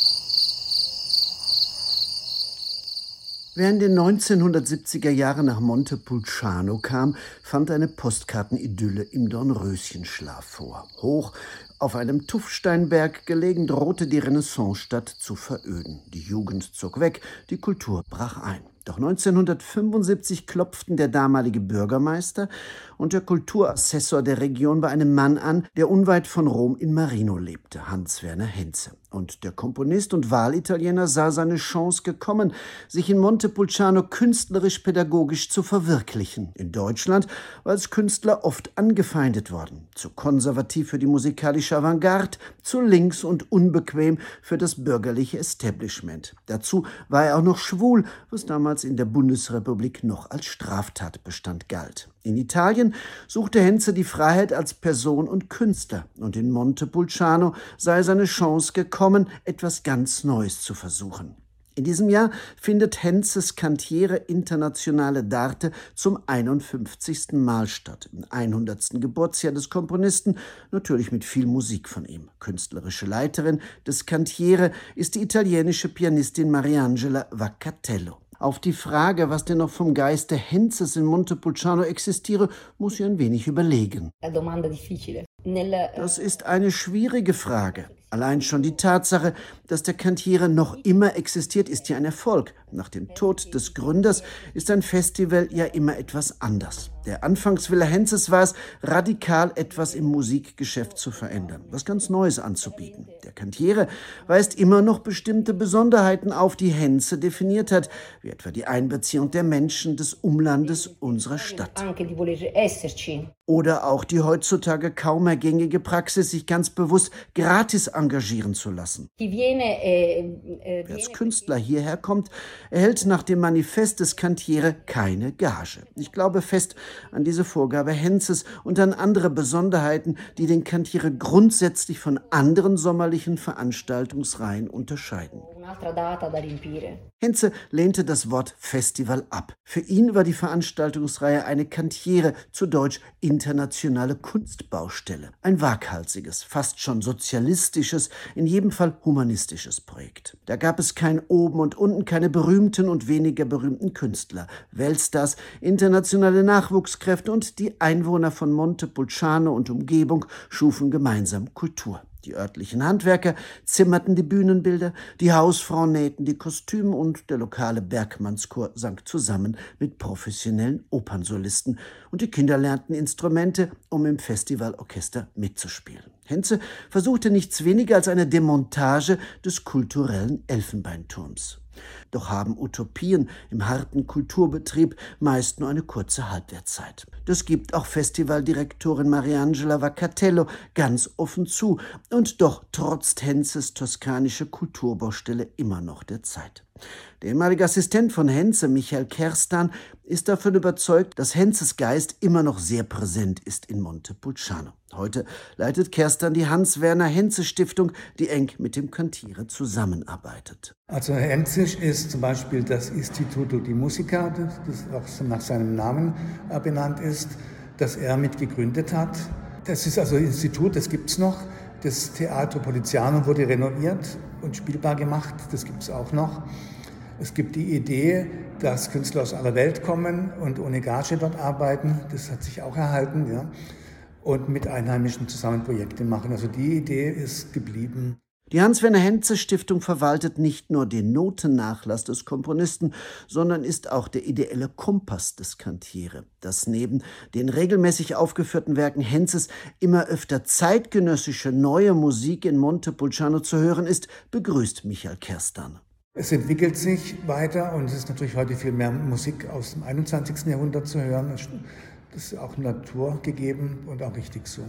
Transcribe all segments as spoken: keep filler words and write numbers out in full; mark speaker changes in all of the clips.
Speaker 1: Wer in den neunzehnhundertsiebziger Jahren nach Montepulciano kam, fand eine Postkartenidylle im Dornröschenschlaf vor. Hoch auf einem Tuffsteinberg gelegen, drohte die Renaissancestadt zu veröden. Die Jugend zog weg, die Kultur brach ein. Doch neunzehnhundertfünfundsiebzig klopften der damalige Bürgermeister und der Kulturassessor der Region bei einem Mann an, der unweit von Rom in Marino lebte, Hans-Werner Henze. Und der Komponist und Wahlitaliener sah seine Chance gekommen, sich in Montepulciano künstlerisch-pädagogisch zu verwirklichen. In Deutschland war als Künstler oft angefeindet worden. Zu konservativ für die musikalische Avantgarde, zu links und unbequem für das bürgerliche Establishment. Dazu war er auch noch schwul, was damals in der Bundesrepublik noch als Straftatbestand galt. In Italien suchte Henze die Freiheit als Person und Künstler. Und in Montepulciano sei seine Chance gekommen, etwas ganz Neues zu versuchen. In diesem Jahr findet Henzes Cantiere Internationale d'Arte zum einundfünfzigsten Mal statt. Im hundertsten Geburtsjahr des Komponisten, natürlich mit viel Musik von ihm. Künstlerische Leiterin des Cantiere ist die italienische Pianistin Mariangela Vaccatello. Auf die Frage, was denn noch vom Geiste Henzes in Montepulciano existiere, muss sie ein wenig überlegen. Das ist eine schwierige Frage. Allein schon die Tatsache, dass der Cantiere noch immer existiert, ist ja ein Erfolg. Nach dem Tod des Gründers ist ein Festival ja immer etwas anders. Der Anfangswille Henzes war es, radikal etwas im Musikgeschäft zu verändern, was ganz Neues anzubieten. Der Cantiere weist immer noch bestimmte Besonderheiten auf, die Henze definiert hat, wie etwa die Einbeziehung der Menschen des Umlandes unserer Stadt. Oder auch die heutzutage kaum mehr gängige Praxis, sich ganz bewusst gratis engagieren zu lassen. Wer als Künstler hierher kommt, erhält nach dem Manifest des Cantiere keine Gage. Ich glaube fest an diese Vorgabe Henzes und an andere Besonderheiten, die den Cantiere grundsätzlich von anderen sommerlichen Veranstaltungsreihen unterscheiden. Henze lehnte das Wort Festival ab. Für ihn war die Veranstaltungsreihe eine Cantiere, zu Deutsch internationale Kunstbaustelle. Ein waghalsiges, fast schon sozialistisches, in jedem Fall humanistisches Projekt. Da gab es kein Oben und Unten, keine berühmten und weniger berühmten Künstler. Weltstars, internationale Nachwuchskräfte und die Einwohner von Montepulciano und Umgebung schufen gemeinsam Kultur. Die örtlichen Handwerker zimmerten die Bühnenbilder, die Hausfrauen nähten die Kostüme und der lokale Bergmannschor sang zusammen mit professionellen Opernsolisten und die Kinder lernten Instrumente, um im Festivalorchester mitzuspielen. Henze versuchte nichts weniger als eine Demontage des kulturellen Elfenbeinturms. Doch haben Utopien im harten Kulturbetrieb meist nur eine kurze Halbwertszeit. Das gibt auch Festivaldirektorin Mariangela Vaccatello ganz offen zu. Und doch trotzt Henzes toskanische Kulturbaustelle immer noch der Zeit. Der ehemalige Assistent von Henze, Michael Kerstan, ist davon überzeugt, dass Henzes Geist immer noch sehr präsent ist in Montepulciano. Heute leitet Kerstan die Hans-Werner-Henze-Stiftung, die eng mit dem Cantiere zusammenarbeitet.
Speaker 2: Also Henze ist zum Beispiel das Istituto di Musica, das auch nach seinem Namen benannt ist, das er mitgegründet hat. Das ist also ein Institut, das gibt es noch. Das Teatro Poliziano wurde renoviert und spielbar gemacht, das gibt es auch noch. Es gibt die Idee, dass Künstler aus aller Welt kommen und ohne Gage dort arbeiten, das hat sich auch erhalten, ja. Und mit Einheimischen zusammen Projekte machen. Also die Idee ist geblieben.
Speaker 1: Die Hans-Werner-Henze-Stiftung verwaltet nicht nur den Notennachlass des Komponisten, sondern ist auch der ideelle Kompass des Cantiere. Dass neben den regelmäßig aufgeführten Werken Henzes immer öfter zeitgenössische neue Musik in Montepulciano zu hören ist, begrüßt Michael Kerstan.
Speaker 2: Es entwickelt sich weiter und es ist natürlich heute viel mehr Musik aus dem einundzwanzigsten Jahrhundert zu hören. Das ist auch naturgegeben und auch richtig so.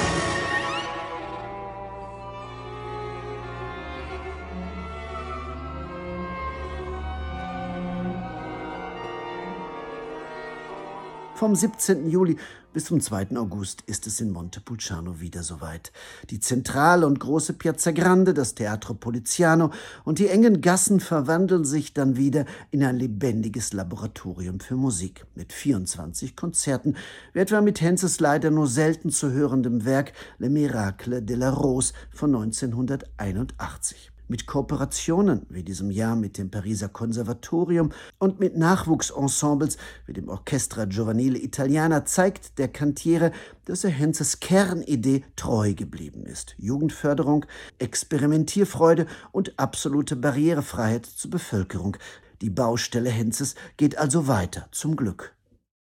Speaker 1: Vom siebzehnten Juli bis zum zweiten August ist es in Montepulciano wieder soweit. Die zentrale und große Piazza Grande, das Teatro Poliziano und die engen Gassen verwandeln sich dann wieder in ein lebendiges Laboratorium für Musik mit vierundzwanzig Konzerten, wie etwa mit Henzes leider nur selten zu hörendem Werk Le Miracle de la Rose von neunzehnhunderteinundachtzig. Mit Kooperationen wie diesem Jahr mit dem Pariser Konservatorium und mit Nachwuchsensembles wie dem Orchestra Giovanile Italiana zeigt der Kantiere, dass er Henzes Kernidee treu geblieben ist: Jugendförderung, Experimentierfreude und absolute Barrierefreiheit zur Bevölkerung. Die Baustelle Henzes geht also weiter, zum Glück.